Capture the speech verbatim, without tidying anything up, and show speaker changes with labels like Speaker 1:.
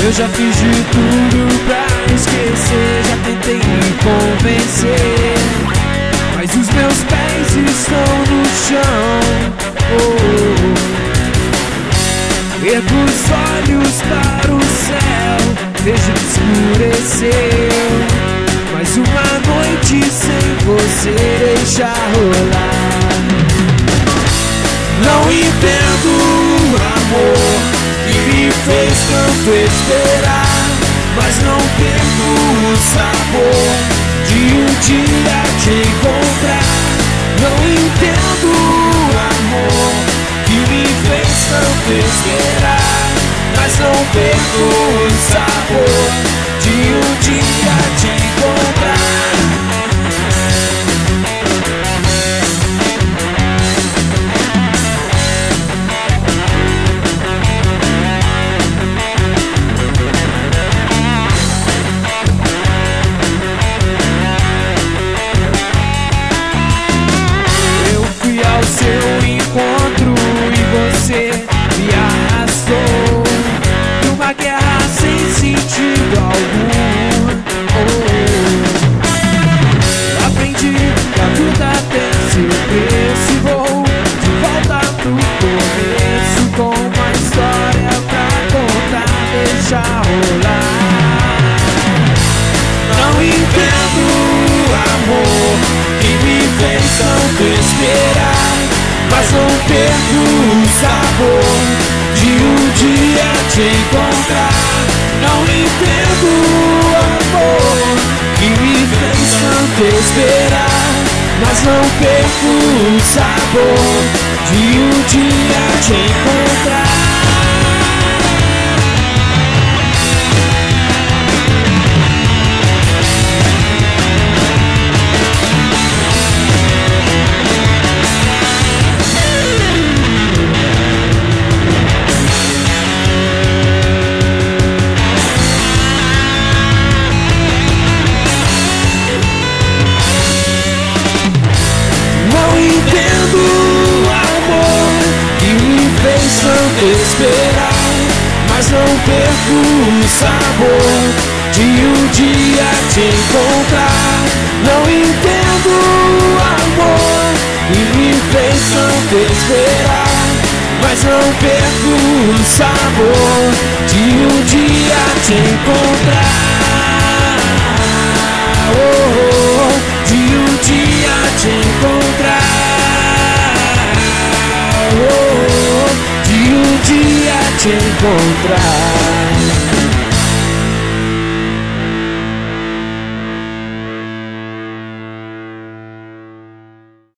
Speaker 1: Eu já fiz de tudo pra esquecer, já tentei me convencer, mas os meus pés estão no chão. Oh, oh, oh. Ergo os olhos para o céu, vejo que escureceu, mais uma noite sem você deixa rolar. Não entendo o amor que me fez tanto esperar, mas não perco o sabor de um dia te encontrar. Não entendo o amor que me fez tanto esperar, mas não perco o sabor de um dia te encontrar. Seu encontro e você me arrastou numa guerra sem sentido algum. Oh, aprendi que a vida tem seu preço e vou de volta pro começo com uma história pra contar, deixa rolar. Não entendo o amor que me fez tanto esperar, mas não perco o sabor de um dia te encontrar. Não entendo o amor que me fez tanto esperar, mas não perco o sabor de um dia te encontrar. Esperar, mas não perco o sabor de um dia te encontrar. Não entendo o amor que me fez tanto esperar, mas não perco o sabor de um dia te encontrar. Oh, oh, oh, de um dia te encontrar. Oh, oh, oh, de um dia te encontrar.